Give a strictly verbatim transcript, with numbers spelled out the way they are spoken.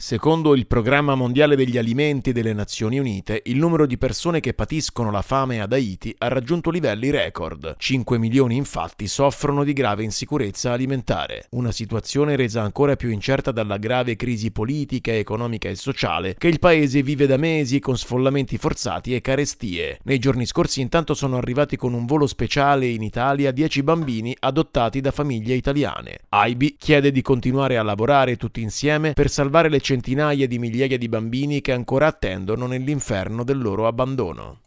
Secondo il Programma Mondiale degli Alimenti delle Nazioni Unite, il numero di persone che patiscono la fame ad Haiti ha raggiunto livelli record. cinque milioni infatti soffrono di grave insicurezza alimentare, una situazione resa ancora più incerta dalla grave crisi politica, economica e sociale che il paese vive da mesi con sfollamenti forzati e carestie. Nei giorni scorsi intanto sono arrivati con un volo speciale in Italia dieci bambini adottati da famiglie italiane. A I B I chiede di continuare a lavorare tutti insieme per salvare le centinaia di migliaia di bambini che ancora attendono nell'inferno del loro abbandono.